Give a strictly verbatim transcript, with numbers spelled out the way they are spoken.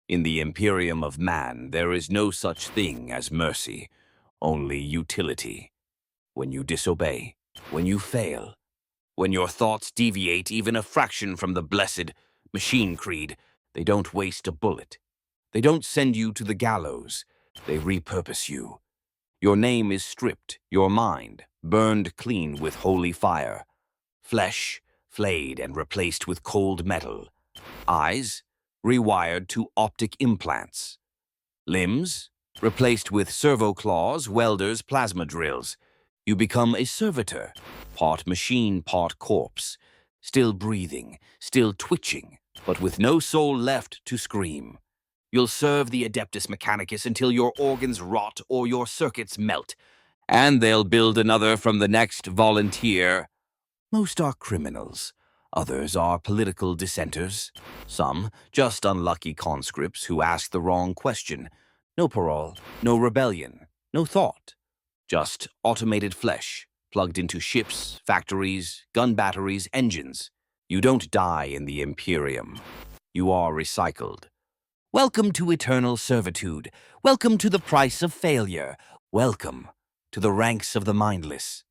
In the Imperium of Man, there is no such thing as mercy, only utility. When you disobey, when you fail, when your thoughts deviate even a fraction from the blessed machine creed, they don't waste a bullet. They don't send you to the gallows. They repurpose you. Your name is stripped, your mind burned clean with holy fire. Flesh flayed and replaced with cold metal. Eyes rewired to optic implants. Limbs replaced with servo claws, welders, plasma drills. You become a servitor, part machine, part corpse, still breathing, still twitching, but with no soul left to scream. You'll serve the Adeptus Mechanicus until your organs rot or your circuits melt, and they'll build another from the next volunteer. Most are criminals. Others are political dissenters. Some just unlucky conscripts who ask the wrong question. No parole, no rebellion, no thought. Just automated flesh, plugged into ships, factories, gun batteries, engines. You don't die in the Imperium. You are recycled. Welcome to eternal servitude. Welcome to the price of failure. Welcome to the ranks of the mindless.